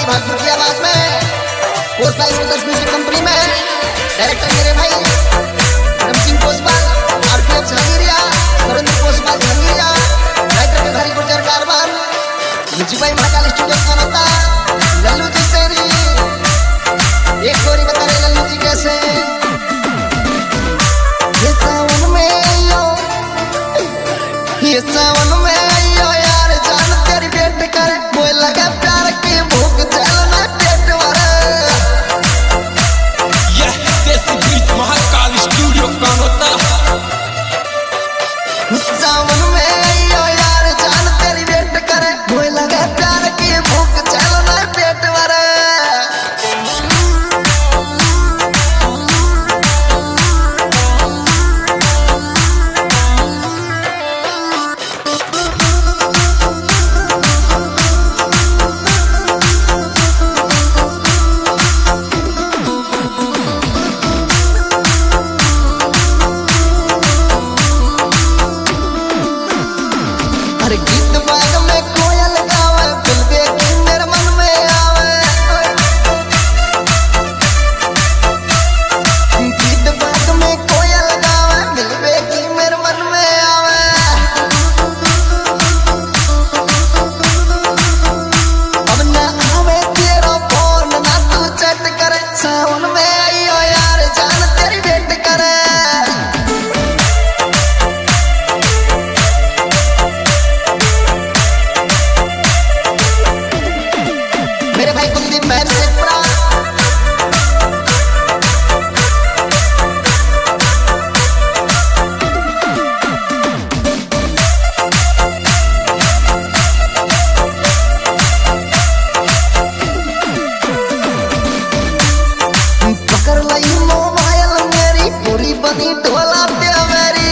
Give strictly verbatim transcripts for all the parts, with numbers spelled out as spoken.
भागपुर की आवाज में कोसवाल ब्रदर्स म्यूजिक कंपनी में डायरेक्टर मेरे भाई रम सिंह कोसवाल, आरपीएफ झांगिरिया, सुरेंद्र कोसवाल झांगिरिया, राइटर के भारी गुर्जर कारवान, म्यूजिक भाई महाकाल स्टूडियो का होता लल्लू जी सेरी। एक गोरी बता रहे लल्लू जी कैसे ये सावन में आयो, ये सावन में आयो यार जान तेरी भेंट कर कोई लगा प्यार की भूख जलना पेट भरे। यह देसी गीत महाकाल स्टूडियो का होता सावन में आयो यार जान तेरी भेंट कर कोई लगा प्यार की भूख जलना पेट भरे। हर गीत बाग में कोयल गावे बिलबे की मेरे मन में आवे, गीत बाग में कोयल गावे बिलबे की मेरे मन में आवे। अब न आवे तेरा फोन ना तू चैट करे सावन में आइयो यार जान तेरी भेंट करे। मेरे भाई कुलदीप महर शेखपुरा, पकड़ लाई मोबाइल मेरी पूरी बनी ढोला दे मेरी,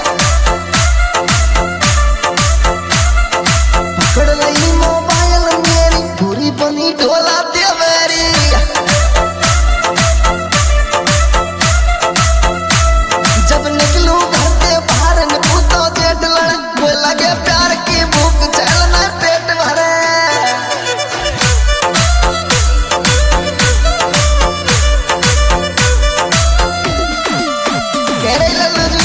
पकड़ लाई मोबाइल मेरी पूरी बनी ढोला दे मेरी। जब निकलू घर से बाहर निकलू तो जेठ लड़ वो लगे प्यार की भूख जलना पेट भरे। कह रही लल्लू जी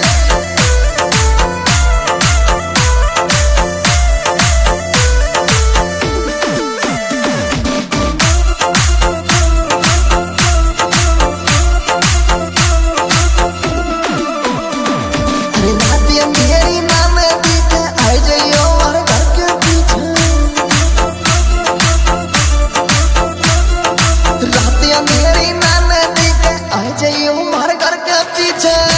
अरे रात अंधेरी नाम दीते आ जाइयो हमारे घर के पीछे, रात अंधेरी नाम दीते आ जाइयो हमारे घर के पीछे।